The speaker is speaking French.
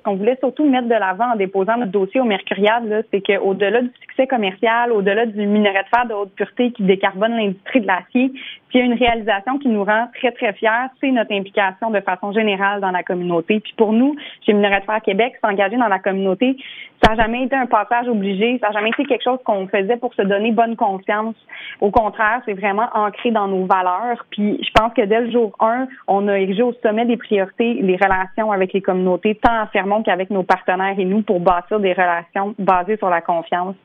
qu'on voulait surtout mettre de l'avant en déposant notre dossier au Mercurial, là, c'est qu'au-delà du succès commercial, au-delà du minerai de fer de haute pureté qui décarbone l'industrie de l'acier, puis il y a une réalisation qui nous rend très, très fiers, c'est notre implication de façon générale dans la communauté. Puis pour nous, chez Minerai de fer Québec, s'engager dans la communauté, ça n'a jamais été un passage obligé, ça n'a jamais été quelque chose qu'on faisait pour se donner bonne conscience. Au contraire, c'est vraiment ancré dans nos valeurs. Puis je pense que dès le jour 1, on a érigé au sommet des priorités les relations avec les communautés, tant à Fermont qu'avec nos partenaires et nous, pour bâtir des relations basées sur la confiance.